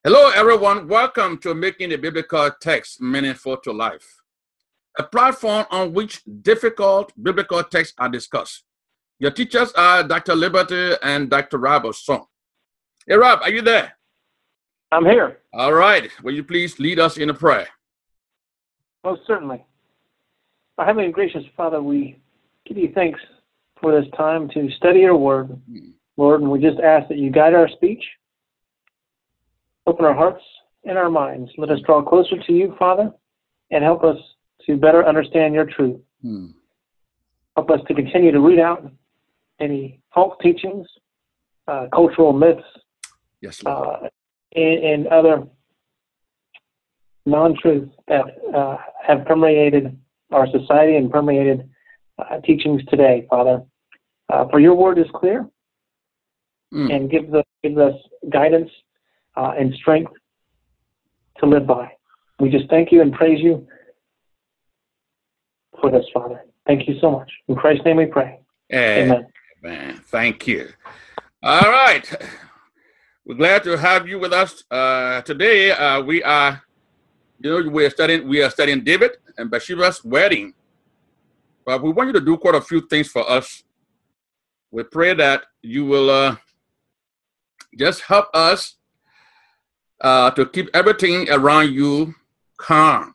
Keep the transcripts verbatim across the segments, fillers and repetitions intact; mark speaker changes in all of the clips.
Speaker 1: Hello, everyone. Welcome to Making the Biblical Text Meaningful to Life, a platform on which difficult biblical texts are discussed. Your teachers are Doctor Liberty and Doctor Rob Osong. Hey, Rob, are you there?
Speaker 2: I'm here.
Speaker 1: All right. Will you please lead us in a prayer?
Speaker 2: Most certainly. Our Heavenly and Gracious Father, we give you thanks for this time to study your word, mm-hmm. Lord, and we just ask that you guide our speech, open our hearts and our minds. Let us draw closer to you, Father, and help us to better understand your truth. Hmm. Help us to continue to root out any false teachings, uh, cultural myths,
Speaker 1: yes,
Speaker 2: uh, and, and other non-truths that uh, have permeated our society and permeated uh, teachings today, Father. Uh, for your word is clear mm. and gives us, gives us guidance Uh, and strength to live by. We just thank you and praise you for this, Father. Thank you so much. In Christ's name we pray.
Speaker 1: Amen. Amen. Thank you. All right. We're glad to have you with us uh, today. Uh, we are, you know, we are studying. We are studying David and Bathsheba's wedding. But we want you to do quite a few things for us. We pray that you will uh, just help us Uh, to keep everything around you calm,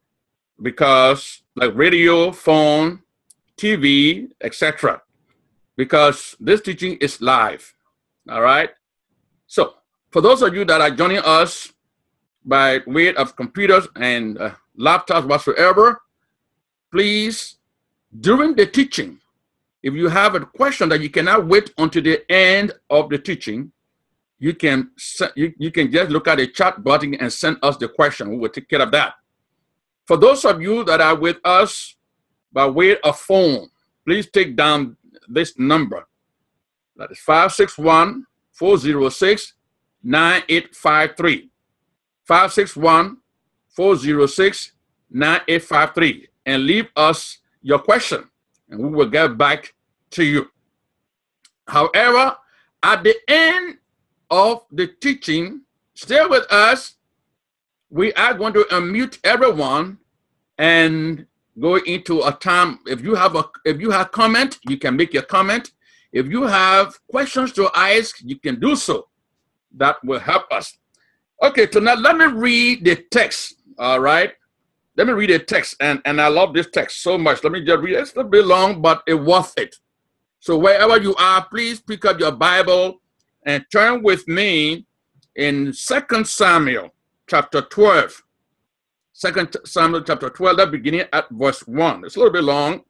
Speaker 1: because like radio, phone, T V, et cetera. Because this teaching is live. All right. So for those of you that are joining us by way of computers and uh, laptops whatsoever, please, during the teaching, if you have a question that you cannot wait until the end of the teaching, You can you, you can just look at the chat button and send us the question. We will take care of that. For those of you that are with us by way of phone, please take down this number. That is five six one, four zero six, nine eight five three. five six one, four zero six, nine eight five three. And leave us your question, and we will get back to you. However, at the end of the teaching, stay with us. We are going to unmute everyone and go into a time. If you have a if you have comment, you can make your comment. If you have questions to ask, you can do so. That will help us. Okay, so now let me read the text. All right. Let me read the text. And, and I love this text so much. Let me just read it. It's a bit long, but it's worth it. So wherever you are, please pick up your Bible and turn with me in Second Samuel chapter twelve. Second Samuel chapter twelve, that beginning at verse one. It's a little bit long.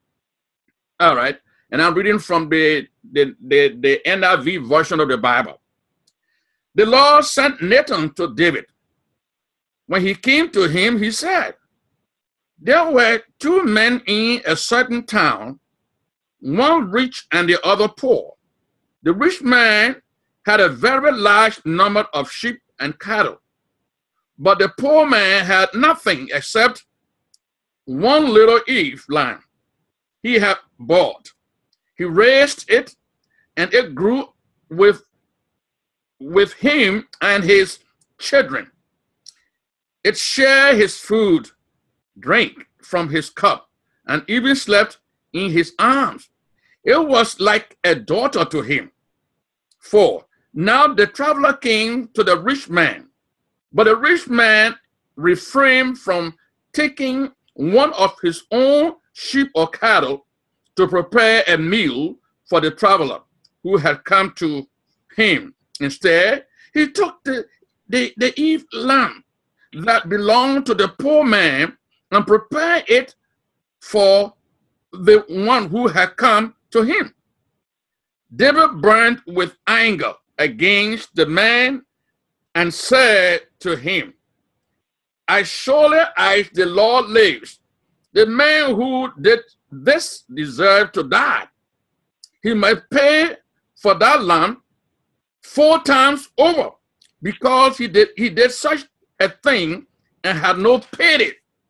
Speaker 1: All right. And I'm reading from the, the, the, the N I V version of the Bible. The Lord sent Nathan to David. When he came to him, he said, there were two men in a certain town, one rich and the other poor. The rich man had a very large number of sheep and cattle, but the poor man had nothing except one little ewe lamb he had bought. He raised it, and it grew with, with him and his children. It shared his food, drank from his cup, and even slept in his arms. It was like a daughter to him. Four. Now the traveler came to the rich man, but the rich man refrained from taking one of his own sheep or cattle to prepare a meal for the traveler who had come to him. Instead, he took the, the, the ewe lamb that belonged to the poor man and prepared it for the one who had come to him. David burned with anger against the man and said to him, as surely as the Lord lives, the man who did this deserved to die. He might pay for that lamb four times over, because he did he did such a thing and had no pity.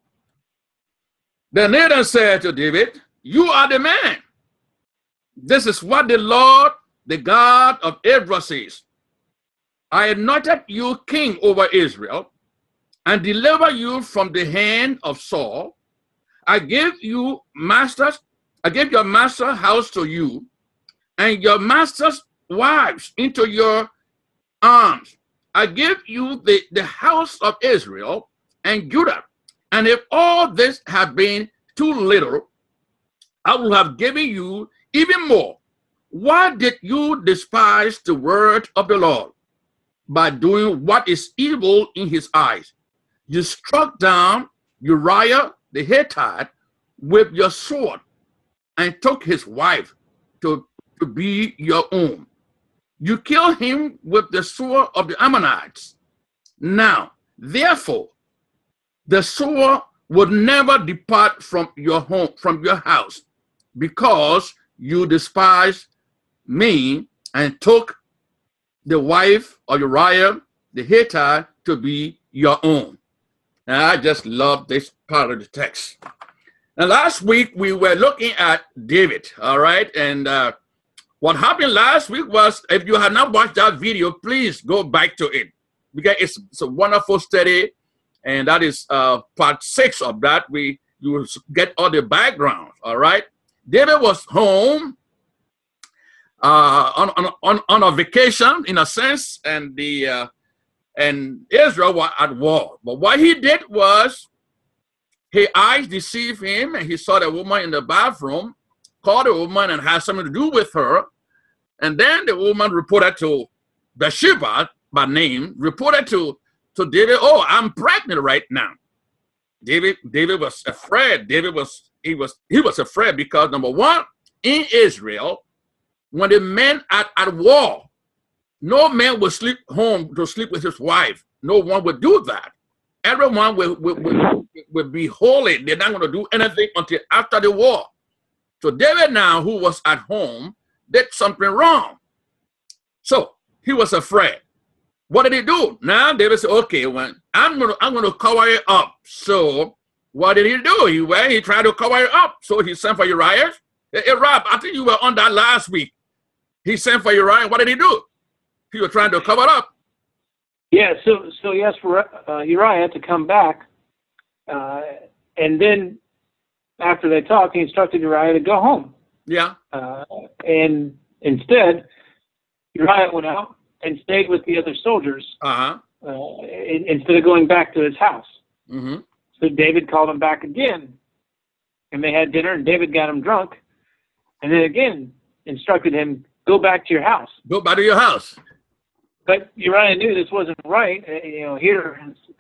Speaker 1: Then Nathan said to David, you are the man. This is what the Lord, the God of Abraham says. I anointed you king over Israel and deliver you from the hand of Saul. I gave you masters, I gave your master house to you, and your master's wives into your arms. I give you the, the house of Israel and Judah. And if all this had been too little, I would have given you even more. Why did you despise the word of the Lord by doing what is evil in his eyes? You struck down Uriah the Hittite with your sword and took his wife to, to be your own. You killed him with the sword of the Ammonites. Now, therefore, the sword would never depart from your home, from your house, because you despised me and took the wife of Uriah the Hittite to be your own. And I just love this part of the text. And last week we were looking at David, all right? And uh, what happened last week was, if you have not watched that video, please go back to it, because it's, it's a wonderful study. And that is uh, part six of that. We you will get all the background, all right? David was home uh, on, on, on, on a vacation, in a sense, and the uh, and Israel was at war. But what he did was, his eyes deceived him, and he saw the woman in the bathroom, called the woman and had something to do with her. And then the woman reported to Bathsheba, by name, reported to, to David, oh, I'm pregnant right now. David, David was afraid. David was, he was, he was afraid because, number one, in Israel, when the men are at war, no man would sleep home to sleep with his wife. No one would do that. Everyone will, will, will, will be holy. They're not going to do anything until after the war. So David now, who was at home, did something wrong. So he was afraid. What did he do? Now David said, okay, well, I'm going to I'm going to cover it up. So what did he do? He, well, he tried to cover it up. So he sent for Uriah. Hey, hey, Rob, I think you were on that last week. He sent for Uriah. What did he do? He was trying to cover it up.
Speaker 2: Yeah, so so he asked for uh, Uriah to come back, uh, and then after they talked, he instructed Uriah to go home.
Speaker 1: Yeah.
Speaker 2: Uh, and instead, Uriah went out and stayed with the other soldiers
Speaker 1: Uh-huh.
Speaker 2: uh, in, instead of going back to his house.
Speaker 1: Mm-hmm.
Speaker 2: So David called him back again, and they had dinner, and David got him drunk, and then again instructed him, go back to your house.
Speaker 1: Go back to your house.
Speaker 2: But Uriah knew this wasn't right. You know, here,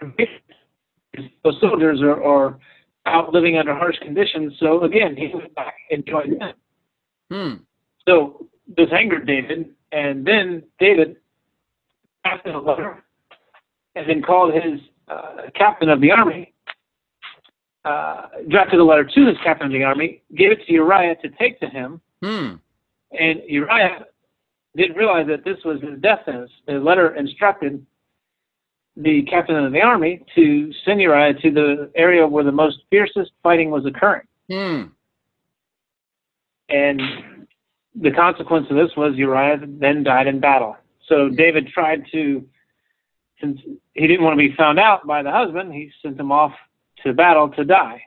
Speaker 2: those soldiers are, are out living under harsh conditions. So again, he went back and joined them.
Speaker 1: Hmm.
Speaker 2: So this angered David, and then David drafted a letter and then called his uh, captain of the army, uh, drafted a letter to his captain of the army, gave it to Uriah to take to him.
Speaker 1: Hmm.
Speaker 2: And Uriah didn't realize that this was his death sentence. The letter instructed the captain of the army to send Uriah to the area where the most fiercest fighting was occurring.
Speaker 1: Hmm.
Speaker 2: And the consequence of this was Uriah then died in battle. So David tried to, since he didn't want to be found out by the husband, he sent him off to battle to die.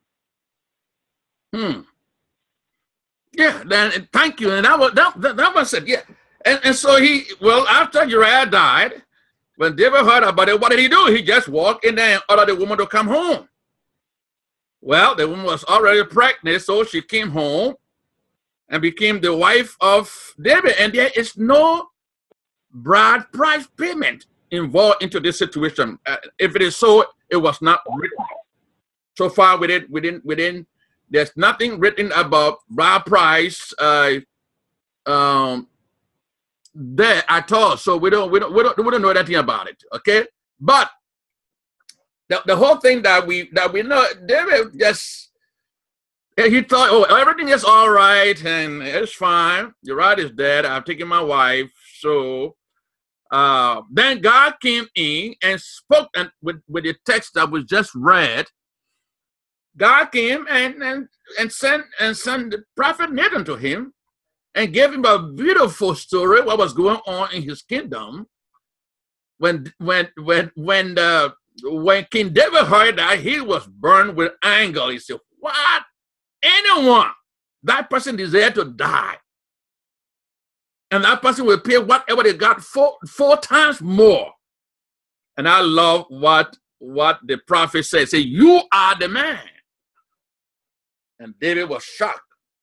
Speaker 1: Hmm. Yeah, then thank you. And that was that, that, that was it. Yeah. And, and so he, well, after Uriah died, when David heard about it, what did he do? He just walked in there and ordered the woman to come home. Well, the woman was already pregnant, so she came home and became the wife of David. And there is no bride price payment involved into this situation. Uh, if it is so, it was not written. So far, we didn't, we didn't, we didn't, there's nothing written about bride price uh, um, there at all. So we don't, we don't, we don't, we don't know anything about it. Okay, but the, the whole thing that we that we know, David just he thought, oh, everything is all right and it's fine. Uriah is dead. I've taken my wife. So uh, then God came in and spoke, and with with the text that was just read. God came and, and, and sent and sent the prophet Nathan to him and gave him a beautiful story what was going on in his kingdom. when when when when the when King David heard that, he was burned with anger. He said, "What? Anyone? That person deserves to die, and that person will pay whatever they got four four times more." And I love what what the prophet said. Say, "You are the man." And David was shocked.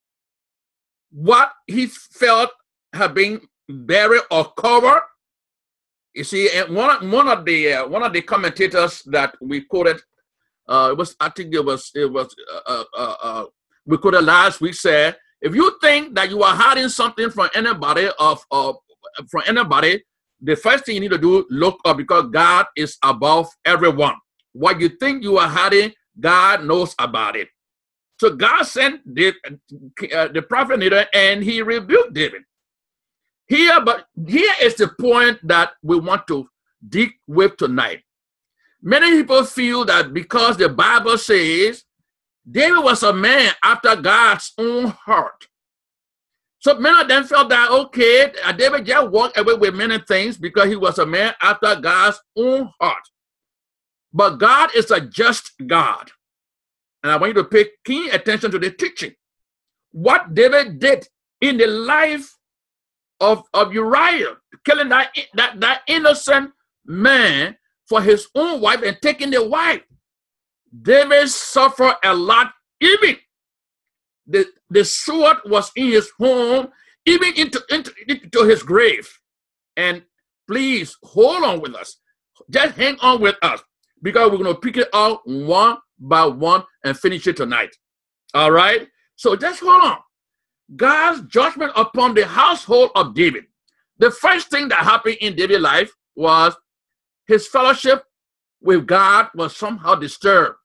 Speaker 1: What he felt had been buried or covered. You see, and one one of the uh, one of the commentators that we quoted, uh, it was I think it was it was uh, uh, uh, we quoted last week, said, if you think that you are hiding something from anybody of uh, from anybody, the first thing you need to do, look up, because God is above everyone. What you think you are hiding, God knows about it. So God sent the, uh, the prophet Nathan, and he rebuked David. Here, but here is the point that we want to dig with tonight. Many people feel that because the Bible says David was a man after God's own heart. So many of them felt that, okay, David just walked away with many things because he was a man after God's own heart. But God is a just God. And I want you to pay keen attention to the teaching. What David did in the life of, of Uriah, killing that, that, that innocent man for his own wife and taking the wife. David suffered a lot. Even the, the sword was in his home, even into, into, into his grave. And please hold on with us. Just hang on with us, because we're going to pick it out one by one and finish it tonight. All right? So just hold on. God's judgment upon the household of David. The first thing that happened in David's life was his fellowship with God was somehow disturbed.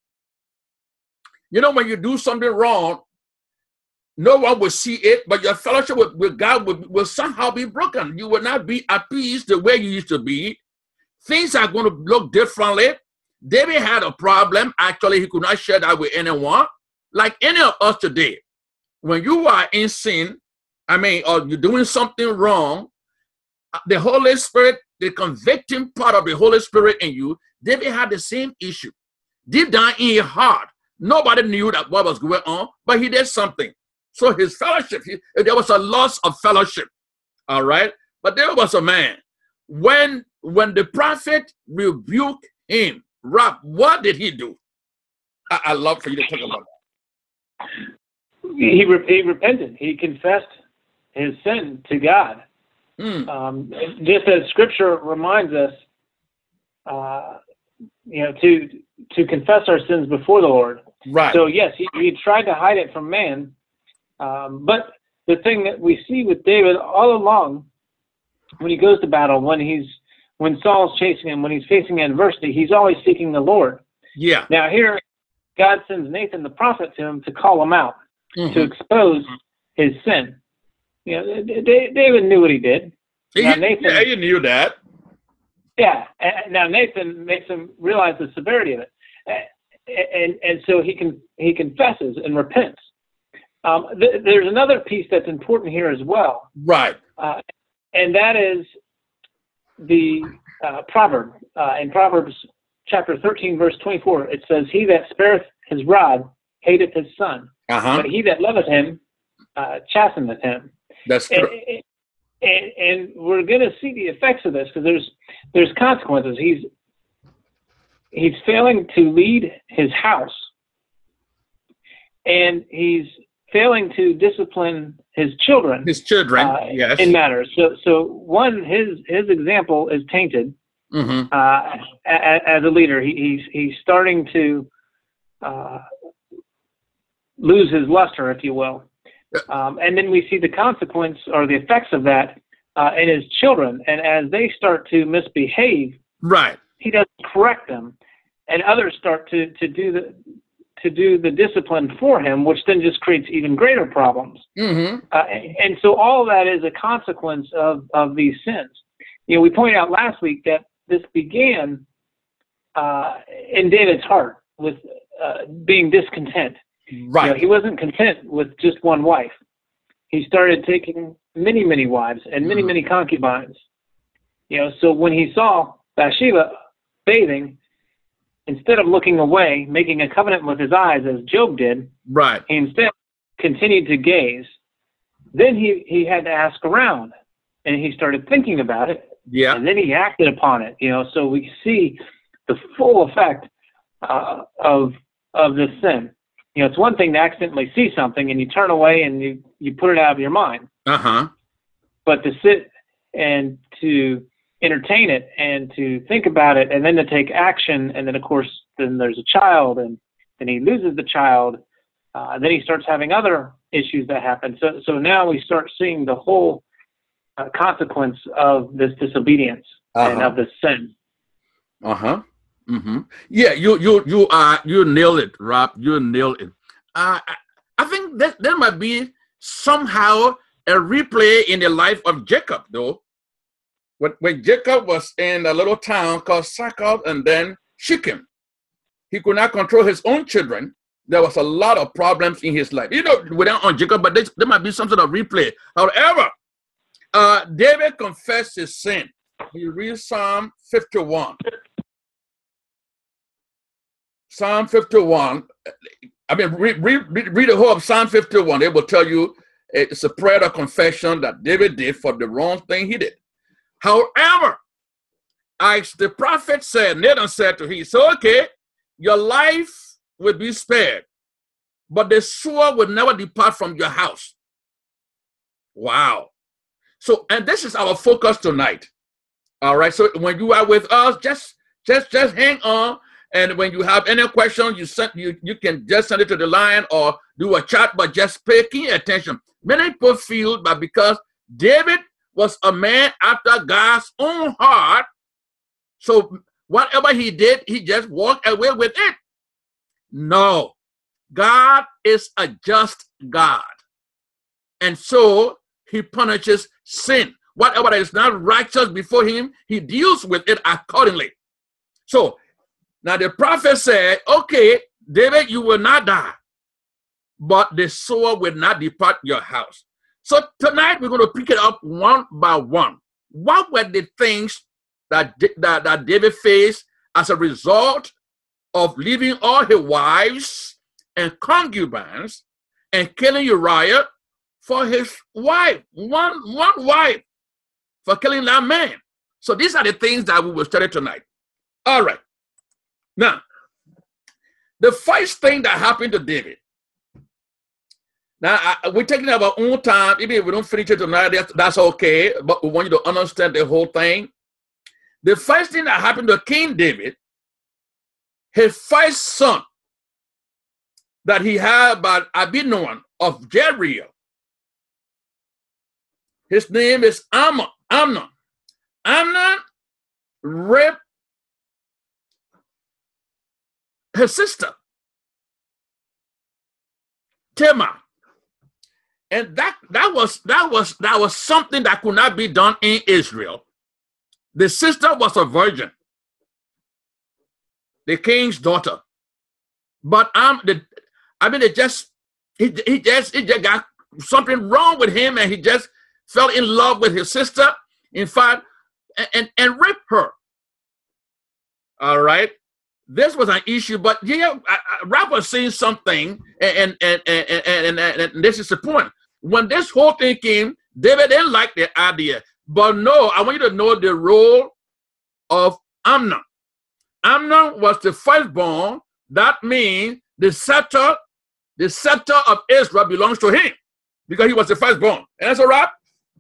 Speaker 1: You know, when you do something wrong, no one will see it, but your fellowship with, with God will, will somehow be broken. You will not be at peace the way you used to be. Things are going to look differently. David had a problem. Actually, he could not share that with anyone. Like any of us today, when you are in sin, I mean, or you're doing something wrong, the Holy Spirit, the convicting part of the Holy Spirit in you, David had the same issue. Deep down in his heart, nobody knew that what was going on, but he did something. So his fellowship, he, there was a loss of fellowship. All right? But there was a man. When, when the prophet rebuked him, Rob, what did he do? I, I love for you to talk about that.
Speaker 2: He, re he repented. He confessed his sin to God. Mm. Um, just as Scripture reminds us, uh, you know, to to confess our sins before the Lord.
Speaker 1: Right.
Speaker 2: So yes, he, he tried to hide it from man. Um, but the thing that we see with David all along, when he goes to battle, when he's when Saul's chasing him, when he's facing adversity, he's always seeking the Lord.
Speaker 1: Yeah.
Speaker 2: Now here, God sends Nathan the prophet to him to call him out, mm-hmm. to expose his sin. You know, David knew what he did. Now Nathan,
Speaker 1: yeah, you knew that.
Speaker 2: Yeah. Now Nathan makes him realize the severity of it, and and so he can he confesses and repents. Um, th there's another piece that's important here as well.
Speaker 1: Right.
Speaker 2: Uh, and that is the uh, proverb. Uh, in Proverbs chapter thirteen, verse twenty-four, it says, "He that spareth his rod hateth his son,
Speaker 1: uh-huh.
Speaker 2: but he that loveth him uh, chasteneth him."
Speaker 1: That's true.
Speaker 2: And, and, and we're going to see the effects of this, because there's there's consequences. He's he's failing to lead his house, and he's failing to discipline his children.
Speaker 1: His children,
Speaker 2: uh,
Speaker 1: yes.
Speaker 2: In matters. So, so one, his his example is tainted. Mm-hmm. uh, as, as a leader. He, he's he's starting to uh, lose his luster, if you will. Um, and then we see the consequence or the effects of that uh, in his children. And as they start to misbehave,
Speaker 1: right,
Speaker 2: he doesn't correct them, and others start to to do the to do the discipline for him, which then just creates even greater problems. Mm-hmm. uh, and, and so all of that is a consequence of of these sins. You know, we pointed out last week that this began uh, in David's heart with uh, being discontent.
Speaker 1: Right.
Speaker 2: You know, he wasn't content with just one wife. He started taking many, many wives and many, mm-hmm. many concubines. You know, so when he saw Bathsheba bathing, instead of looking away, making a covenant with his eyes as Job did,
Speaker 1: right.
Speaker 2: he instead continued to gaze. Then he, he had to ask around, and he started thinking about it,
Speaker 1: yeah.
Speaker 2: and then he acted upon it. You know, so we see the full effect uh, of of this sin. You know, it's one thing to accidentally see something and you turn away and you, you put it out of your mind.
Speaker 1: Uh-huh.
Speaker 2: But to sit and to entertain it and to think about it and then to take action, and then of course then there's a child, and then he loses the child. Uh, then he starts having other issues that happen. So so now we start seeing the whole uh, consequence of this disobedience uh-huh. and of this sin.
Speaker 1: Uh-huh. Mm-hmm. Yeah, you you you uh you nailed it, Rob. You nailed it. Uh, I, I think that there might be somehow a replay in the life of Jacob, though. When, when Jacob was in a little town called Succoth and then Shechem, he could not control his own children. There was a lot of problems in his life. You know, without on Jacob, but there, there might be some sort of replay. However, uh, David confessed his sin. He reads Psalm fifty-one. Psalm fifty-one. I mean, read, read, read the whole of Psalm fifty-one. It will tell you it's a prayer of confession that David did for the wrong thing he did. However, as the prophet said, Nathan said to him, so okay, your life will be spared, but the sword will never depart from your house. Wow. So, and this is our focus tonight. All right. So when you are with us, just, just, just hang on. And when you have any questions, you send you you can just send it to the line or do a chat, but just pay keen attention. Many people feel that because David was a man after God's own heart, so whatever he did, he just walked away with it. No, God is a just God. And so he punishes sin. Whatever is not righteous before him, he deals with it accordingly. So now the prophet said, okay, David, you will not die, but the sword will not depart your house. So tonight we're going to pick it up one by one. What were the things that, that, that David faced as a result of leaving all his wives and concubines and killing Uriah for his wife, one, one wife, for killing that man? So these are the things that we will study tonight. All right. Now, the first thing that happened to David, now I, we're taking our own time. Even if we don't finish it tonight, that's, that's okay, but we want you to understand the whole thing. The first thing that happened to King David, his first son that he had by Abinoam of Jeriel, his name is Amnon. Amnon. Amnon raped his sister, Tamar. And that, that, was, that, was, that was something that could not be done in Israel. The sister was a virgin, the king's daughter. But um, the, I mean, it just, he, he just, he just got something wrong with him, and he just fell in love with his sister, in fact, and, and, and raped her. All right. This was an issue, but yeah, Rob was saying something, and and, and, and, and, and, and this is the point. When this whole thing came, David didn't like the idea. But no, I want you to know the role of Amnon. Amnon was the firstborn. That means the scepter, the scepter of Israel belongs to him because he was the firstborn. And that's all right.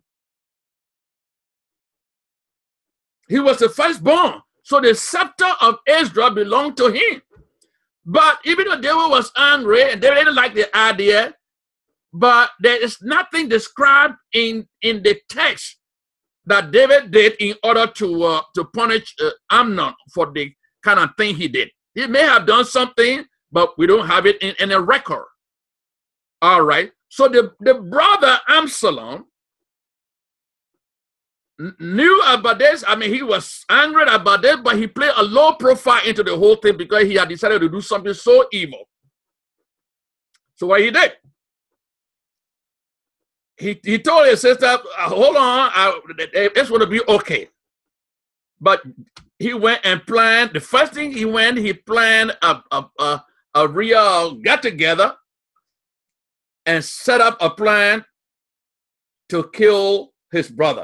Speaker 1: He was the firstborn. So the scepter of Israel belonged to him. But even though David was angry and they didn't like the idea, but there is nothing described in, in the text that David did in order to, uh, to punish uh, Amnon for the kind of thing he did. He may have done something, but we don't have it in, in a record. All right. So the, the brother Absalom knew about this. I mean, he was angry about this, but he played a low profile into the whole thing because he had decided to do something so evil. So what he did, he, he told his sister, hold on, I, it's going to be okay. But he went and planned. The first thing he went, he planned a a a, a real get together and set up a plan to kill his brother.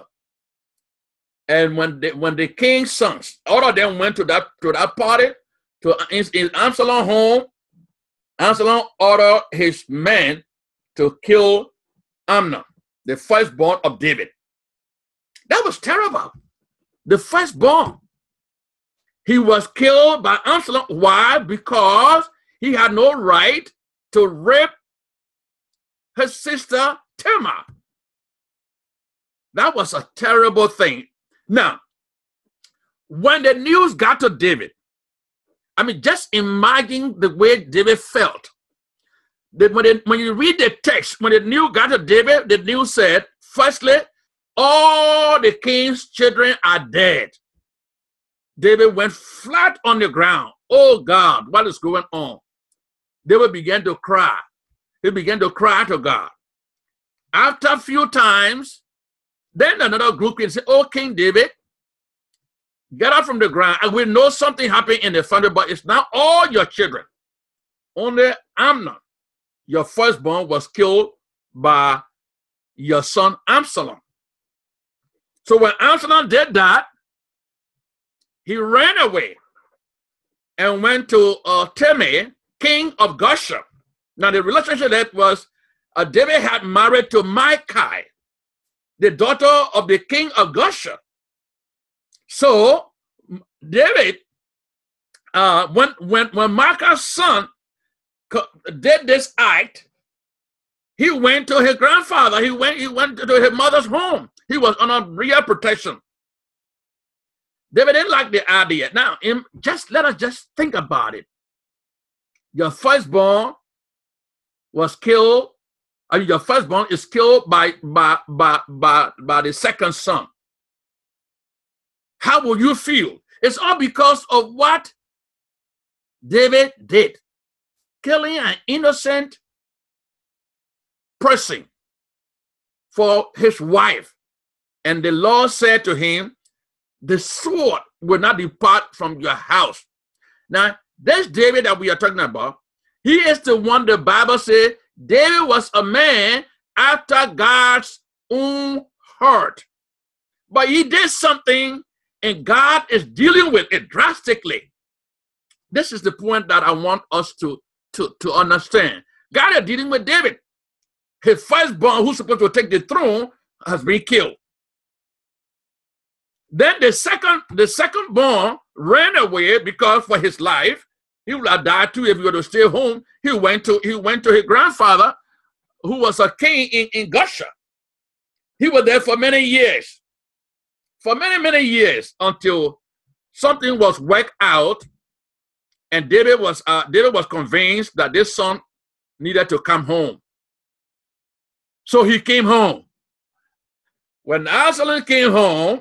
Speaker 1: And when the, when the king's sons, all of them went to that to that party, to in, in Absalom's home, Absalom ordered his men to kill Amnon, the firstborn of David. That was terrible. The firstborn. He was killed by Absalom. Why? Because he had no right to rape his sister Tamar. That was a terrible thing. Now, when the news got to David, I mean, just imagine the way David felt. That when, it, when you read the text, when the news got to David, the news said, firstly, all the king's children are dead. David went flat on the ground. Oh God, what is going on? David began to cry. He began to cry to God. After a few times, then another group can say, oh, King David, get up from the ground. And we know something happened in the family, but it's not all your children. Only Amnon, your firstborn, was killed by your son Absalom. So when Absalom did that, he ran away and went to uh, Tamar, king of Geshur. Now the relationship that was, uh, David had married to Michal, the daughter of the king of Geshur. So David, uh, when when when Michal's son did this act, he went to his grandfather. He went he went to his mother's home. He was under real protection. David didn't like the idea. Now, in, just let us just think about it. Your firstborn was killed. I mean, your firstborn is killed by by by by by the second son. How will you feel? It's all because of what David did, killing an innocent person for his wife. And the Lord said to him, the sword will not depart from your house. Now, this David that we are talking about, he is the one the Bible says David was a man after God's own heart. But he did something and God is dealing with it drastically. This is the point that I want us to, to, to understand. God is dealing with David. His firstborn, who's supposed to take the throne, has been killed. Then the second, the second born ran away because for his life, he would have died too if he were to stay home. He went to he went to his grandfather, who was a king in, in Geshur. He was there for many years. For many, many years until something was worked out, and David was uh, David was convinced that this son needed to come home. So he came home. When Absalom came home,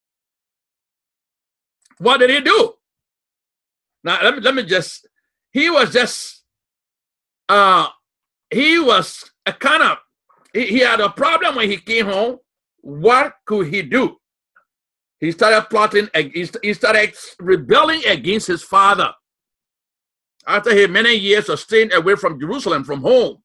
Speaker 1: what did he do? Now let me let me just. He was just. Uh, he was a kind of. He, he had a problem when he came home. What could he do? He started plotting, he started rebelling against his father. After he many years of staying away from Jerusalem, from home,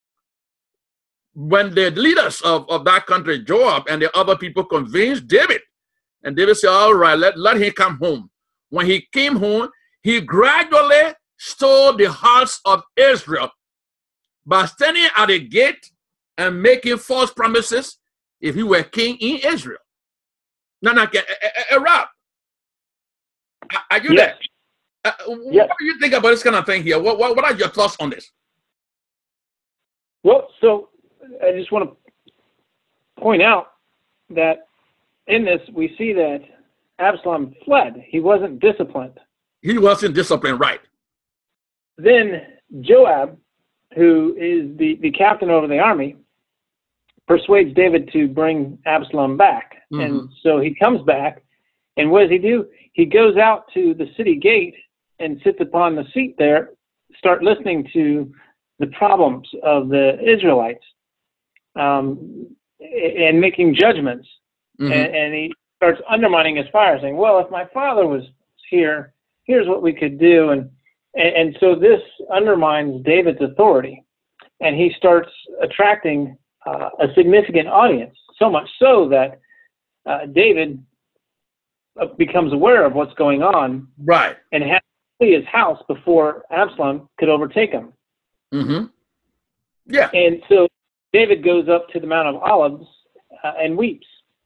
Speaker 1: when the leaders of, of that country, Joab and the other people, convinced David, and David said, all right, let, let him come home. When he came home, he gradually stole the hearts of Israel by standing at the gate and making false promises if he were king in Israel. No, no, a, a, a Rob. Are you
Speaker 2: yes.
Speaker 1: there? Uh,
Speaker 2: yes.
Speaker 1: What do you think about this kind of thing here? What, what, what are your thoughts on this?
Speaker 2: Well, so I just want to point out that in this, we see that Absalom fled. He wasn't disciplined.
Speaker 1: He wasn't disciplined, right.
Speaker 2: Then Joab, who is the, the captain over the army, persuades David to bring Absalom back. Mm-hmm. And so he comes back, and what does he do? He goes out to the city gate and sits upon the seat there, start listening to the problems of the Israelites, um, and making judgments. Mm-hmm. and, and he starts undermining his father, saying, well, if my father was here, here's what we could do. And, and, and so this undermines David's authority. And he starts attracting uh, a significant audience, so much so that uh, David becomes aware of what's going on.
Speaker 1: Right.
Speaker 2: And has to flee his house before Absalom could overtake him.
Speaker 1: Mm-hmm. Yeah.
Speaker 2: And so David goes up to the Mount of Olives uh, and weeps.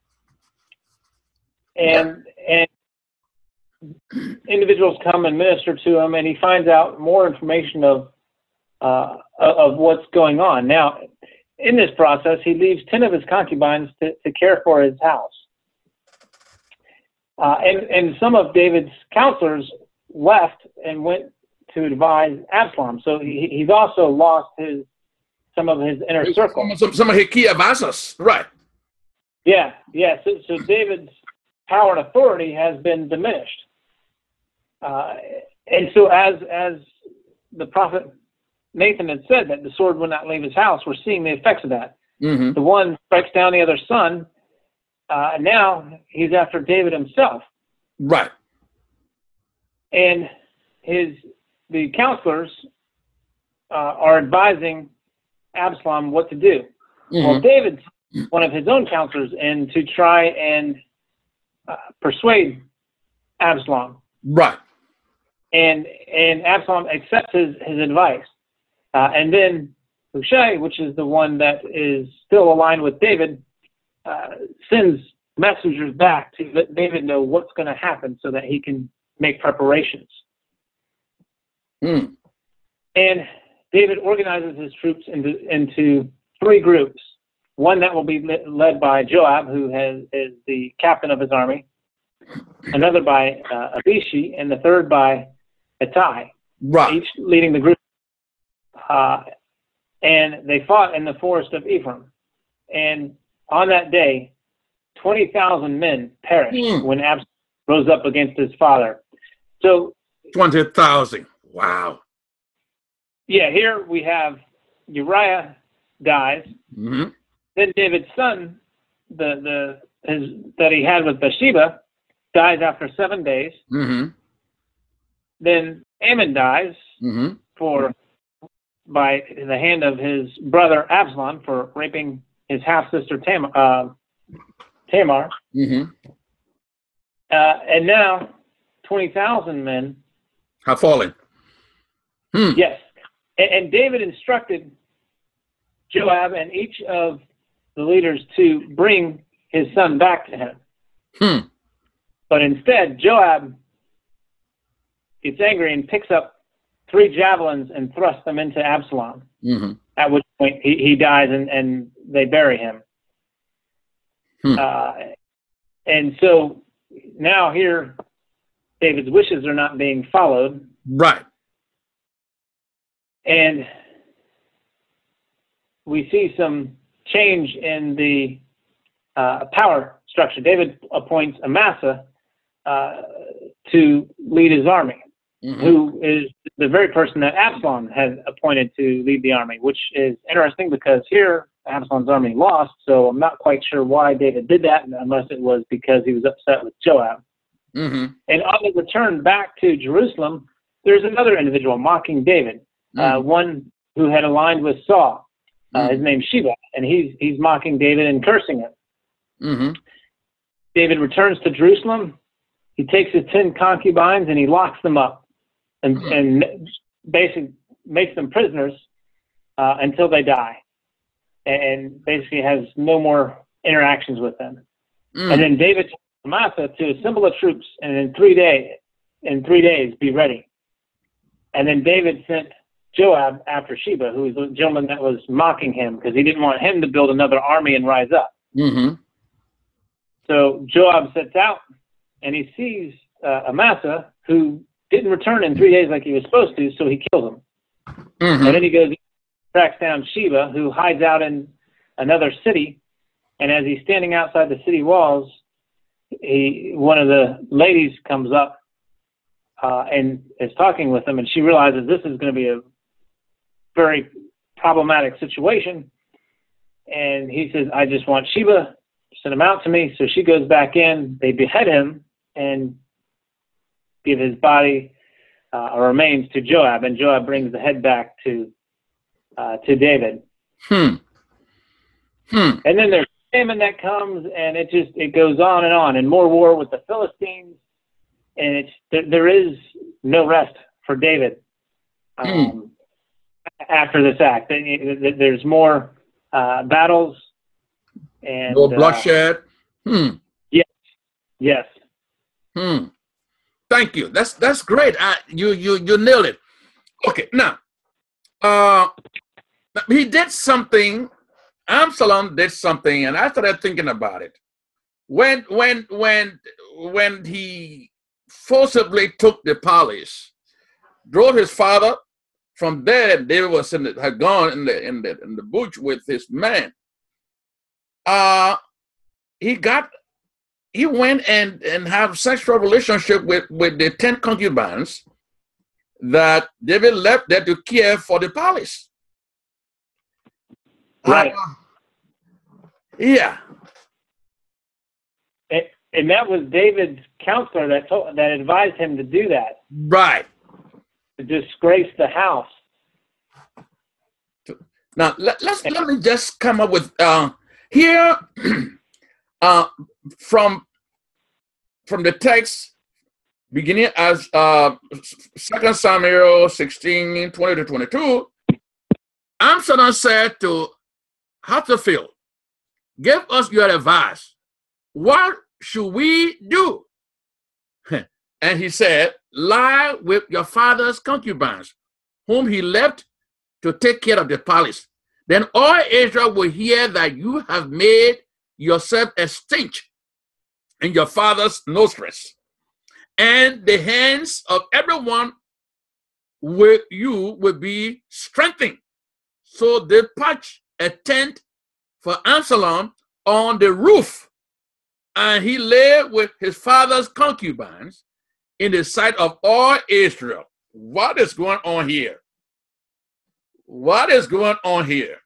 Speaker 2: And yeah. and individuals come and minister to him, and he finds out more information of uh, of what's going on. Now, in this process, he leaves ten of his concubines to, to care for his house. Uh, and, and some of David's counselors left and went to advise Absalom. So he, he's also lost his some of his inner circle.
Speaker 1: Some, some of his key advisors, right.
Speaker 2: Yeah, yeah. So, so David's power and authority has been diminished. Uh, and so as as the prophet Nathan had said that the sword would not leave his house, we're seeing the effects of that.
Speaker 1: Mm-hmm.
Speaker 2: The one strikes down the other son, uh, and now he's after David himself.
Speaker 1: Right.
Speaker 2: And his the counselors uh, are advising Absalom what to do. Mm-hmm. Well, David's one of his own counselors and to try and uh, persuade Absalom.
Speaker 1: Right.
Speaker 2: And and Absalom accepts his, his advice. Uh, and then Hushai, which is the one that is still aligned with David, uh, sends messengers back to let David know what's going to happen so that he can make preparations.
Speaker 1: Mm.
Speaker 2: And David organizes his troops into, into three groups. One that will be led by Joab, who has, is the captain of his army. Another by uh, Abishai, and the third by Ittai.
Speaker 1: Right.
Speaker 2: Each leading the group. Uh, and they fought in the forest of Ephraim. And on that day, twenty thousand men perished mm. when Absalom rose up against his father. So
Speaker 1: twenty thousand. Wow.
Speaker 2: Yeah, here we have Uriah dies.
Speaker 1: Mm-hmm.
Speaker 2: Then David's son, the the his that he had with Bathsheba, dies after seven days.
Speaker 1: Mm-hmm.
Speaker 2: Then Ammon dies
Speaker 1: mm-hmm.
Speaker 2: for by the hand of his brother Absalom for raping his half sister Tam, uh, Tamar.
Speaker 1: Mm-hmm.
Speaker 2: Uh, and now twenty thousand men
Speaker 1: have fallen. Hmm.
Speaker 2: Yes, and, and David instructed Joab and each of the leaders to bring his son back to him.
Speaker 1: Hmm.
Speaker 2: But instead, Joab gets angry and picks up three javelins and thrusts them into Absalom,
Speaker 1: mm-hmm.
Speaker 2: at which point he, he dies and, and they bury him.
Speaker 1: Hmm.
Speaker 2: Uh, and so now here, David's wishes are not being followed.
Speaker 1: Right.
Speaker 2: And we see some change in the uh, power structure. David appoints Amasa uh, to lead his army, mm-hmm. who is the very person that Absalom had appointed to lead the army, which is interesting because here Absalom's army lost, so I'm not quite sure why David did that, unless it was because he was upset with Joab.
Speaker 1: Mm-hmm.
Speaker 2: And on the return back to Jerusalem, there's another individual mocking David, mm-hmm. uh, one who had aligned with Saul. Uh, mm-hmm. His name's Sheba, and he's he's mocking David and cursing him.
Speaker 1: Mm-hmm.
Speaker 2: David returns to Jerusalem. He takes his ten concubines and he locks them up, and mm-hmm. and basically makes them prisoners uh, until they die, and basically has no more interactions with them. Mm-hmm. And then David tells Amasa to assemble the troops, and in three days, in three days, be ready. And then David sent Joab after Sheba, who was the gentleman that was mocking him, because he didn't want him to build another army and rise up.
Speaker 1: Mm-hmm. So
Speaker 2: Joab sets out, and he sees uh, Amasa, who didn't return in three days like he was supposed to, so he kills him.
Speaker 1: Mm-hmm.
Speaker 2: And then he goes, tracks down Sheba, who hides out in another city, and as he's standing outside the city walls, he, one of the ladies comes up uh, and is talking with him, and she realizes this is going to be a very problematic situation. And he says, I just want Sheba. send him out to me. So she goes back in. They behead him and give his body uh, or remains to Joab, and Joab brings the head back to uh, to David.
Speaker 1: Hmm. Hmm.
Speaker 2: And then there's famine that comes, and it just it goes on and on, and more war with the Philistines, and it's there, there is no rest for David um,
Speaker 1: Hmm.
Speaker 2: after this act. There's more uh, battles and
Speaker 1: No bloodshed. Uh, hmm.
Speaker 2: Yes. Yes.
Speaker 1: Hmm. Thank you. That's that's great. I, you you you nailed it. Okay. Now, uh, he did something. Absalom did something, and I started thinking about it. When when when when he forcibly took the palace, drove his father from there, and David was in the, had gone in the in the in the bush with his men. Uh he got he went and and have sexual relationship with with the ten concubines that David left there to care for the palace.
Speaker 2: Right.
Speaker 1: Uh, yeah.
Speaker 2: And, and that was David's counselor that told, that advised him to do that.
Speaker 1: Right.
Speaker 2: To disgrace the house.
Speaker 1: Now let, let's let me just come up with uh, here uh, from from the text beginning as uh, Second Samuel sixteen twenty to twenty-two. Absalom said to Ahithophel, "Give us your advice. What should we do?" And he said, "Lie with your father's concubines, whom he left to take care of the palace. Then all Israel will hear that you have made yourself a stench in your father's nostrils, and the hands of everyone with you will be strengthened." So they pitched a tent for Absalom on the roof, and he lay with his father's concubines in the sight of all Israel. What is going on here? What is going on here?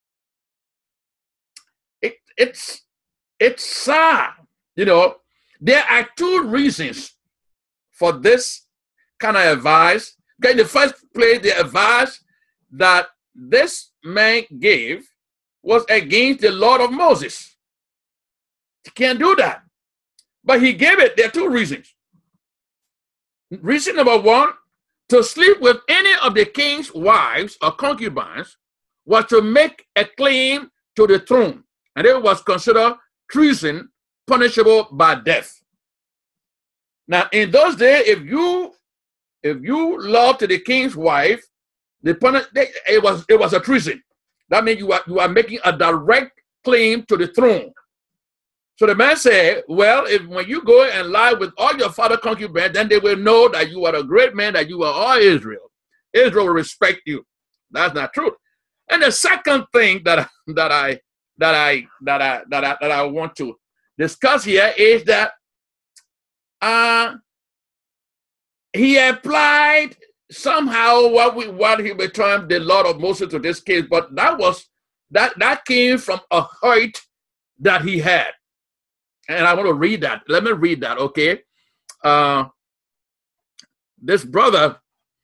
Speaker 1: It, it's it's sad. You know, there are two reasons for this kind of advice. Okay, in the first place, the advice that this man gave was against the law of Moses. He can't do that. But he gave it. There are two reasons. Reason number one, to sleep with any of the king's wives or concubines was to make a claim to the throne, and it was considered treason, punishable by death. Now, in those days, if you if you loved the king's wife, the punish, it was it was a treason. That means you are you are making a direct claim to the throne. So the man said, well, if when you go and lie with all your father concubines, then they will know that you are a great man, that you are all Israel. Israel will respect you. That's not true. And the second thing that that I that I that I that I that I want to discuss here is that uh, he applied somehow what we what he would term the law of Moses to this case, but that was that that came from a hurt that he had. And I want to read that. Let me read that, okay? Uh, this brother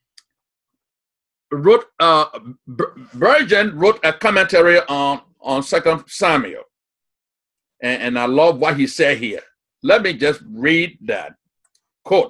Speaker 1: wrote, uh, Virgin wrote a commentary on, on Second Samuel. And, and I love what he said here. Let me just read that. Quote,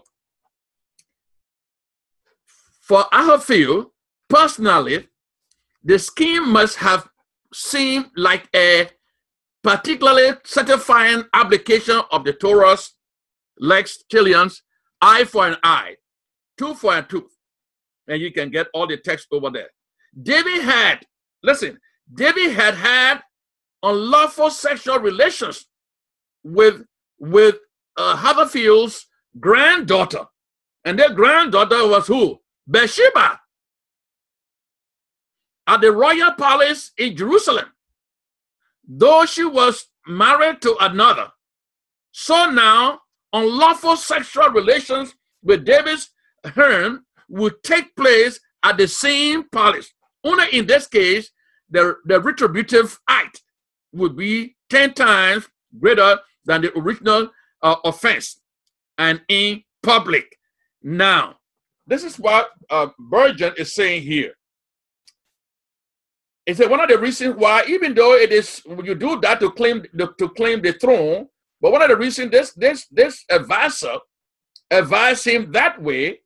Speaker 1: "For Ahithophel, personally, the scheme must have seemed like a particularly satisfying application of the Torah's lex talionis, eye for an eye, tooth for a tooth." And you can get all the text over there. David had, listen, David had had unlawful sexual relations with, with uh, Ahithophel's granddaughter. And their granddaughter was who? Bathsheba, at the royal palace in Jerusalem. Though she was married to another. So now, unlawful sexual relations with David's harem would take place at the same palace. Only in this case, the, the retributive act would be ten times greater than the original uh, offense, and in public. Now, this is what uh, Virgin is saying here. It's one of the reasons why, even though it is you do that to claim the, to claim the throne, but one of the reasons this this this advisor advised him that way,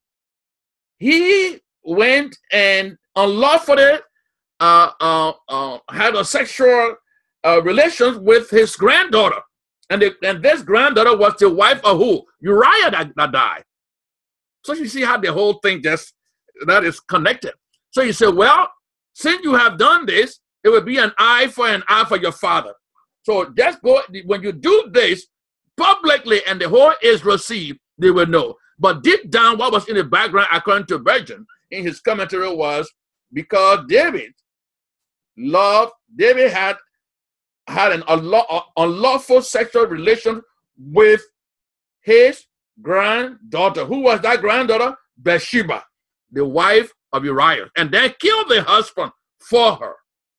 Speaker 1: he went and unlawfully uh, uh, uh, had a sexual uh, relations with his granddaughter, and the, and this granddaughter was the wife of who? Uriah that, that died. So you see how the whole thing just that is connected. So you say, well, since you have done this, it will be an eye for an eye for your father. So just go, when you do this publicly and the whole Israel see, they will know. But deep down, what was in the background, according to Virgin, in his commentary was because David loved, David had had an unlawful sexual relation with his granddaughter. Who was that granddaughter? Bathsheba, the wife of Uriah, and then killed the husband for her.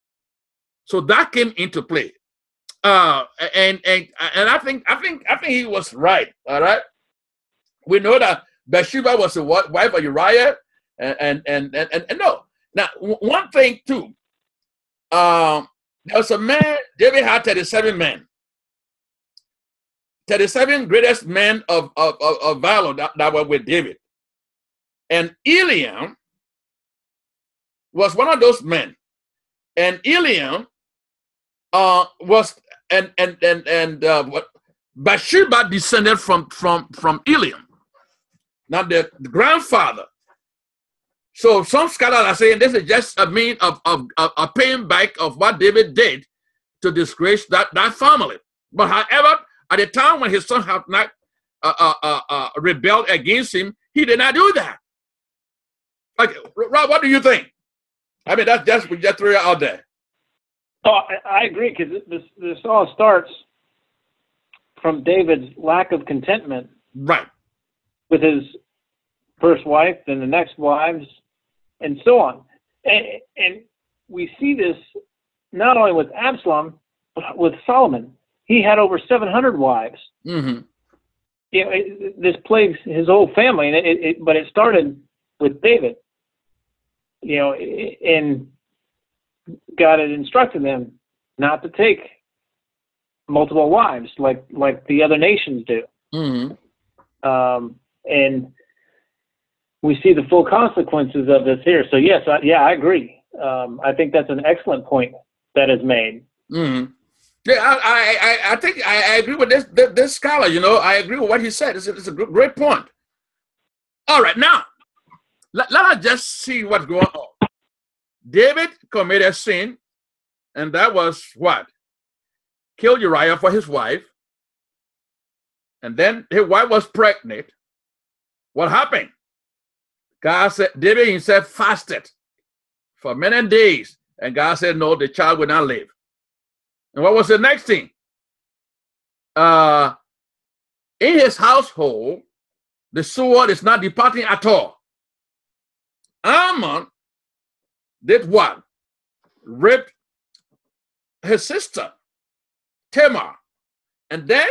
Speaker 1: So that came into play, uh, and and and I think I think I think he was right. All right, we know that Bathsheba was the wife of Uriah, and and and and, and, and no. Now one thing too, um, there was a man. David had thirty-seven men, thirty-seven greatest men of of of, of valor that, that were with David, and Eliam was one of those men, and Eliam uh, was and and and and uh, what Bathsheba descended from from from Eliam. Now the, the grandfather. So some scholars are saying this is just a mean of of, of a paying back of what David did to disgrace that that family. But however, at the time when his son had not uh, uh, uh, uh, rebelled against him, he did not do that. Okay, Rob, what do you think? I mean, that's just we just threw it out there.
Speaker 2: Oh, I, I agree, because this this all starts from David's lack of contentment,
Speaker 1: right,
Speaker 2: with his first wife, then the next wives, and so on. And, and we see this not only with Absalom, but with Solomon. He had over seven hundred wives.
Speaker 1: Mm-hmm.
Speaker 2: You know, it, this plagues his whole family, and it, it, but it started with David. You know, and God had instructed them not to take multiple wives like like the other nations do.
Speaker 1: Mm-hmm.
Speaker 2: Um, and we see the full consequences of this here. So yes, I, yeah, I agree. Um, I think that's an excellent point that is made.
Speaker 1: Mm-hmm. Yeah, I, I, I think I, I agree with this, this this scholar. You know, I agree with what he said. It's a, it's a great point. All right, now. Let, let us just see what's going on. David committed sin, and that was what? Killed Uriah for his wife. And then his wife was pregnant. What happened? God said, David himself fasted for many days. And God said, no, the child will not live. And what was the next thing? Uh, in his household, the sword is not departing at all. Amnon did what? Raped his sister, Tamar. And then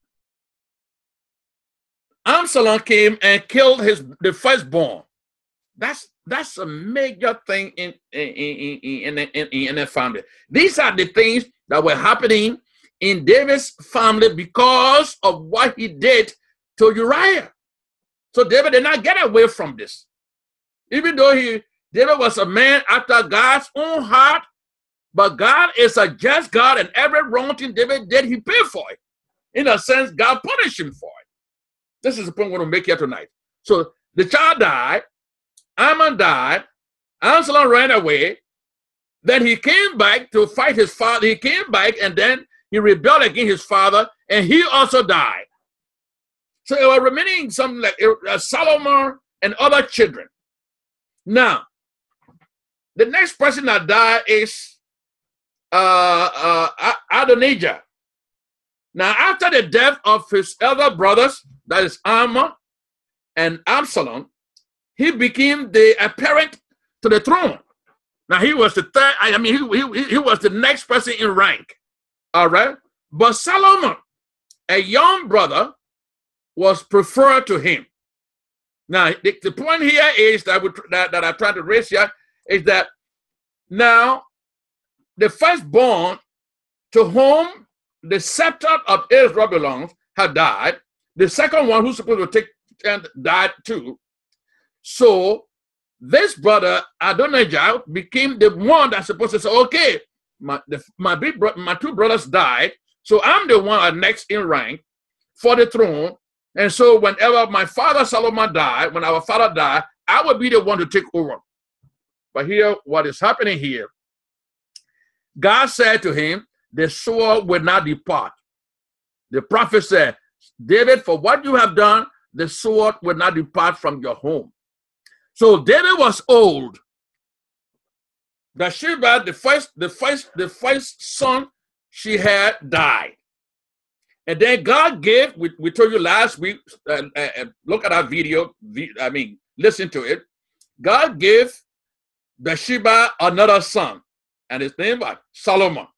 Speaker 1: Absalom came and killed his the firstborn. That's that's a major thing in in in in, in, in the family. These are the things that were happening in David's family because of what he did to Uriah. So David did not get away from this. Even though he, David was a man after God's own heart, but God is a just God, and every wrong thing David did, he paid for it. In a sense, God punished him for it. This is the point we're going to make here tonight. So the child died, Amnon died, Absalom ran away, then he came back to fight his father. He came back, and then he rebelled against his father, and he also died. So there were remaining some like uh, Solomon and other children. Now, the next person that died is uh, uh, Adonijah. Now, after the death of his elder brothers, that is Amnon and Absalom, he became the apparent to the throne. Now, he was the third, I mean, he, he, he was the next person in rank. All right? But Solomon a young brother was preferred to him. Now, the, the point here is that, we, that, that I'm trying to raise here is that now the firstborn to whom the scepter of Israel belongs had died. The second one who's supposed to take and died too. So this brother Adonijah became the one that's supposed to say, okay, my the, my big bro my two brothers died, so I'm the one next in rank for the throne. And so whenever my father Solomon died, when our father died, I would be the one to take over. But here, what is happening here? God said to him, the sword will not depart. The prophet said, David, for what you have done, the sword will not depart from your home. So David was old. Bathsheba, the first, the first, the first son she had, died. And then God gave, we, we told you last week, uh, uh, look at our video, I mean, listen to it. God gave Bathsheba another son, and his name was Solomon.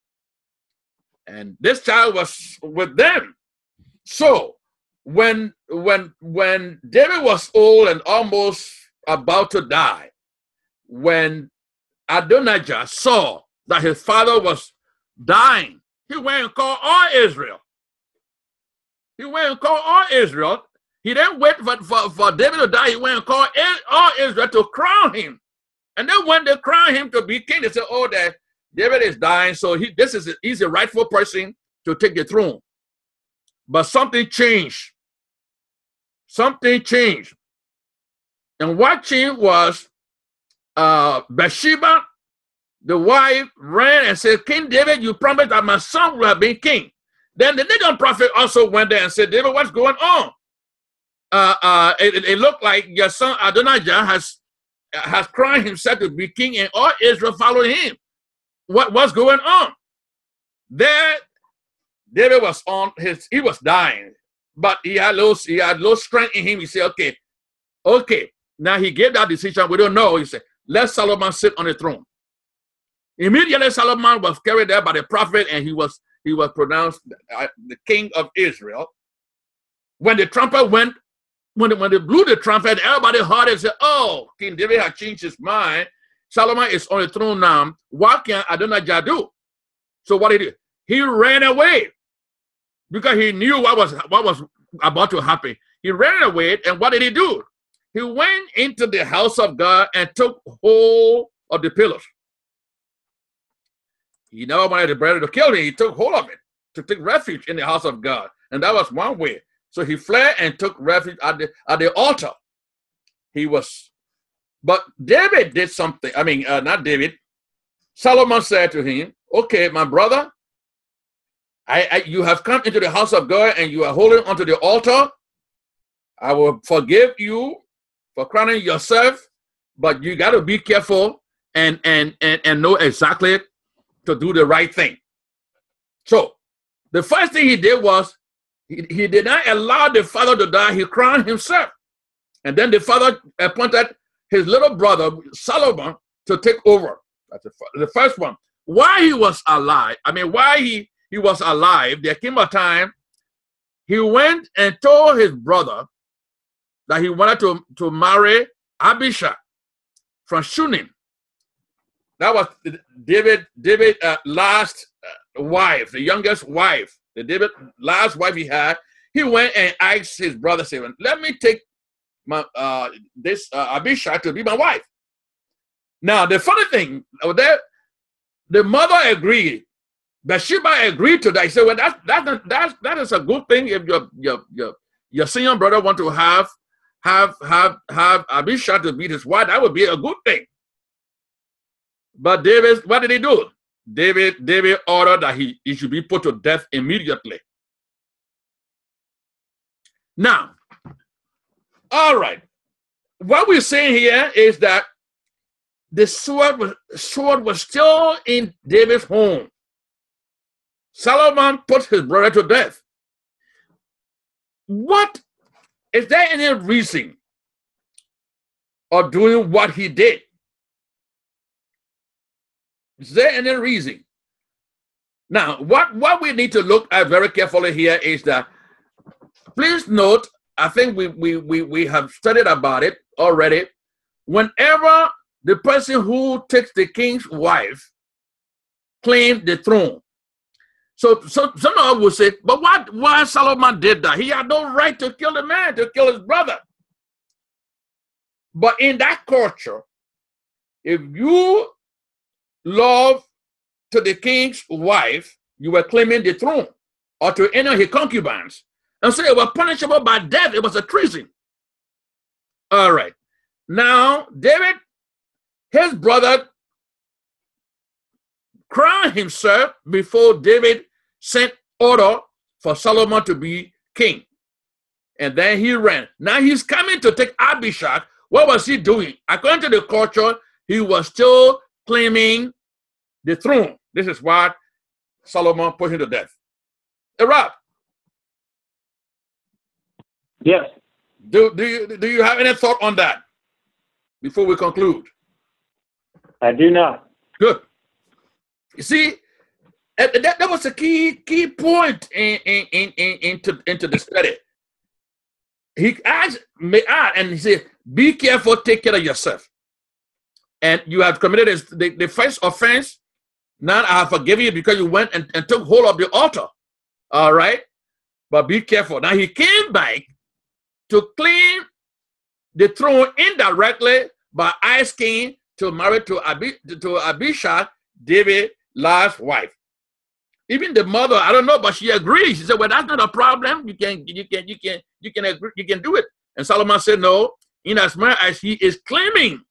Speaker 1: And this child was with them. So when, when, when David was old and almost about to die, when Adonijah saw that his father was dying, he went and called all Israel. He went and called all Israel. He didn't wait for, for, for David to die. He went and called all Israel to crown him. And then when they crowned him to be king, they said, oh, that David is dying, so he, this is a, he's a rightful person to take the throne. But something changed. Something changed. And what changed was uh, Bathsheba, the wife, ran and said, King David, you promised that my son will have been king. Then the Nigerian prophet also went there and said, David, what's going on? Uh, uh, it, it looked like your son Adonijah has, has crowned himself to be king, and all Israel followed him. What, what's going on? There, David was on his, he was dying, but he had low, he had low strength in him. He said, okay, okay. Now he gave that decision. We don't know. He said, let Solomon sit on the throne. Immediately, Solomon was carried there by the prophet, and he was he was pronounced uh, the king of Israel. When the trumpet went, when, when they blew the trumpet, everybody heard it and said, oh, King David had changed his mind. Solomon is on the throne now. What can Adonijah do? So what did he do? He ran away because he knew what was, what was about to happen. He ran away, and what did he do? He went into the house of God and took hold of the pillars. He never wanted the brother to kill him. He took hold of it to take refuge in the house of God. And that was one way. So he fled and took refuge at the, at the altar. He was, but David did something. I mean, uh, not David. Solomon said to him, okay, my brother, I, I, you have come into the house of God and you are holding onto the altar. I will forgive you for crowning yourself, but you got to be careful and, and, and, and know exactly to do the right thing. So the first thing he did was he, he did not allow the father to die. He crowned himself. And then the father appointed his little brother, Solomon, to take over. That's the, the first one. While he was alive, I mean, while he, he was alive, there came a time he went and told his brother that he wanted to, to marry Abishai from Shunem. That was David, David uh, last uh, wife, the youngest wife, the David last wife he had. He went and asked his brother, saying, let me take my uh, this uh, Abishai to be my wife. Now, the funny thing, that the mother agreed. Bathsheba agreed to that. He said, well, that, that, that, that is a good thing if your, your, your, your senior brother want to have, have, have, have Abishai to be his wife. That would be a good thing. But David, what did he do? David, David ordered that he, he should be put to death immediately. Now, all right. What we're saying here is that the sword was, sword was still in David's home. Solomon put his brother to death. What, is there any reason of doing what he did? Is there any reason? Now, what, what we need to look at very carefully here is that please note, I think we, we, we, we have studied about it already. Whenever the person who takes the king's wife claims the throne. So, so some of us will say, but why, why Solomon did that? He had no right to kill the man, to kill his brother. But in that culture, if you love to the king's wife, you were claiming the throne, or to any of his concubines. And so it was punishable by death. It was a treason. All right. Now, David, his brother, crowned himself before David sent order for Solomon to be king. And then he ran. Now he's coming to take Abishag. What was he doing? According to the culture, he was still claiming the throne. This is what Solomon put him to death. Hey, Rob.
Speaker 2: Yes.
Speaker 1: Do, do, you, do you have any thought on that before we conclude?
Speaker 2: I do not.
Speaker 1: Good. You see, that, that was a key key point in, in, in, in, into, into the study. He asked me out and he said, be careful, take care of yourself. And you have committed this, the, the first offense. Now I have forgiven you because you went and, and took hold of the altar. All right? But be careful. Now he came back to claim the throne indirectly by asking to marry to, Abi, to Abishag, David's last wife. Even the mother, I don't know, but she agreed. She said, well, that's not a problem. You can, you can, you can, you can agree, you can do it. And Solomon said, no, in as much as he is claiming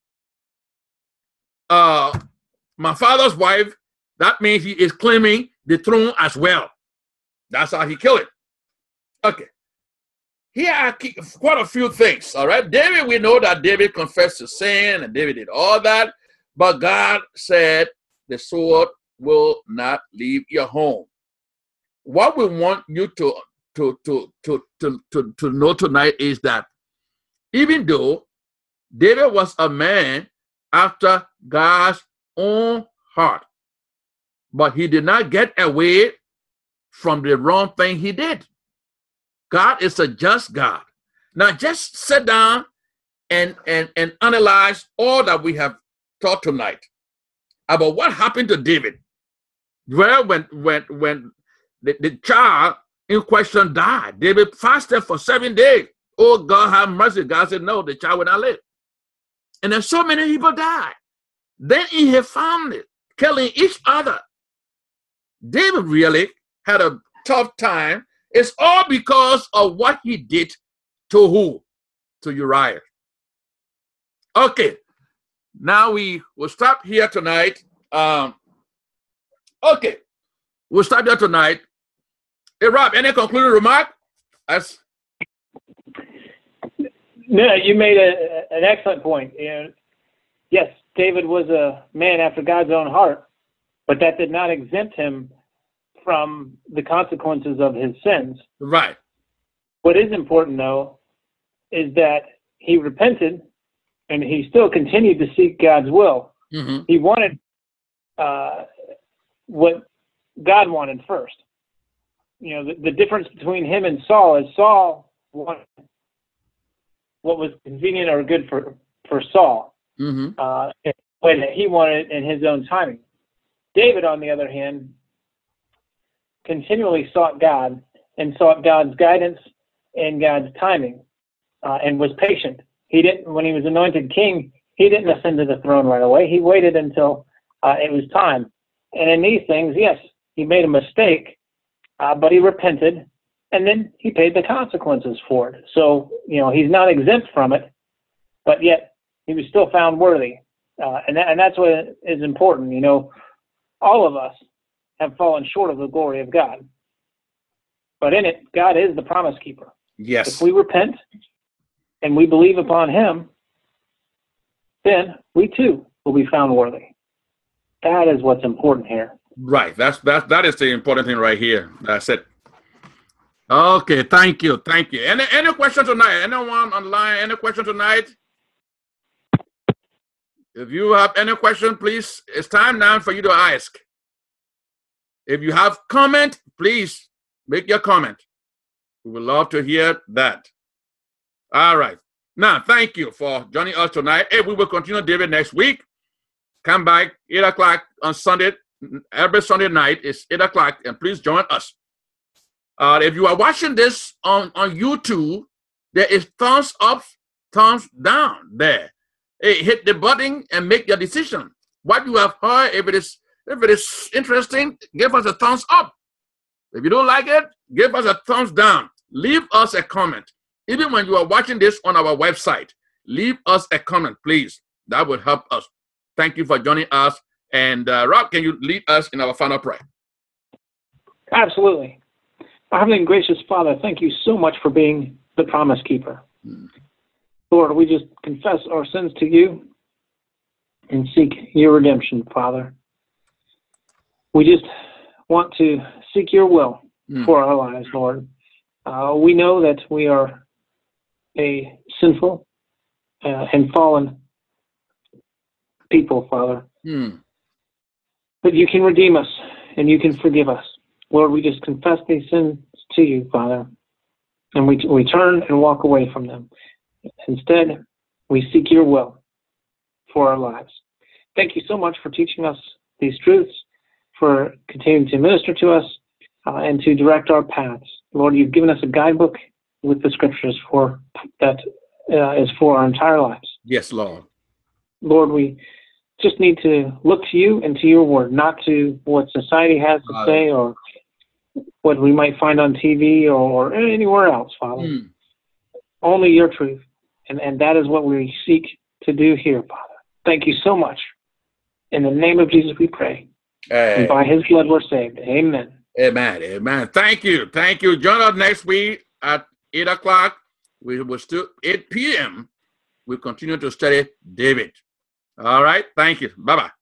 Speaker 1: uh, my father's wife, that means he is claiming the throne as well. That's how he killed it. Okay. Here are quite a few things, all right? David, we know that David confessed to sin and David did all that, but God said the sword will not leave your home. What we want you to, to, to, to, to, to, to know tonight is that even though David was a man after God's own heart, but he did not get away from the wrong thing he did. God is a just God. Now just sit down and, and, and analyze all that we have taught tonight about what happened to David. Well, when, when, when the, the child in question died, David fasted for seven days. Oh, God have mercy. God said, no, the child will not live. And then so many people died. Then in his family, killing each other. David really had a tough time. It's all because of what he did to who? To Uriah. Okay. Now we will stop here tonight. Um, okay. We'll stop there tonight. Hey, Rob, any concluding remark? As
Speaker 2: No, you made a, an excellent point. You know, yes, David was a man after God's own heart, but that did not exempt him from the consequences of his sins.
Speaker 1: Right.
Speaker 2: What is important, though, is that he repented and he still continued to seek God's will.
Speaker 1: Mm-hmm.
Speaker 2: He wanted uh, what God wanted first. You know, the, the difference between him and Saul is Saul wanted what was convenient or good for, for Saul,
Speaker 1: mm-hmm.
Speaker 2: uh, in the way that he wanted in his own timing. David, on the other hand, continually sought God and sought God's guidance and God's timing, uh, and was patient. He didn't, when he was anointed king, he didn't ascend to the throne right away. He waited until uh, it was time. And in these things, yes, he made a mistake, uh, but he repented, and then he paid the consequences for it. So, you know, he's not exempt from it, but yet he was still found worthy. Uh, and, that, and that's what is important. You know, all of us have fallen short of the glory of God. But in it, God is the promise keeper.
Speaker 1: Yes.
Speaker 2: If we repent and we believe upon him, then we too will be found worthy. That is what's important here.
Speaker 1: Right. That's that. That is the important thing right here. That's it. Okay. Thank you. Thank you. Any any question tonight? Anyone online? Any question tonight? If you have any question, please. It's time now for you to ask. If you have comment, please make your comment. We would love to hear that. All right. Now, thank you for joining us tonight. Hey, we will continue David next week. Come back eight o'clock on Sunday. Every Sunday night is eight o'clock, and please join us. Uh, if you are watching this on, on YouTube, there is thumbs up, thumbs down there. Hey, hit the button and make your decision. What you have heard, if it is if it is interesting, give us a thumbs up. If you don't like it, give us a thumbs down. Leave us a comment. Even when you are watching this on our website, leave us a comment, please. That will help us. Thank you for joining us. And uh, Rob, can you lead us in our final prayer?
Speaker 2: Absolutely. Our heavenly and gracious Father, thank you so much for being the promise keeper. Hmm. Lord, we just confess our sins to you and seek your redemption, Father. We just want to seek your will hmm. for our lives, Lord. Uh, we know that we are a sinful uh, and fallen people, Father. Hmm. But you can redeem us and you can forgive us. Lord, we just confess these sins to you, Father, and we, we turn and walk away from them. Instead, we seek your will for our lives. Thank you so much for teaching us these truths, for continuing to minister to us, uh, and to direct our paths. Lord, you've given us a guidebook with the scriptures for that uh, is for our entire lives.
Speaker 1: Yes, Lord.
Speaker 2: Lord, we just need to look to you and to your word, not to what society has to uh, say or what we might find on T V or, or anywhere else, Father. Mm. Only your truth. And, and that is what we seek to do here, Father. Thank you so much. In the name of Jesus we pray. Hey. And by his blood we're saved. Amen.
Speaker 1: Amen. Amen. Thank you. Thank you. Join us next week at eight o'clock. We will still eight p.m. We'll continue to study David. All right. Thank you. Bye-bye.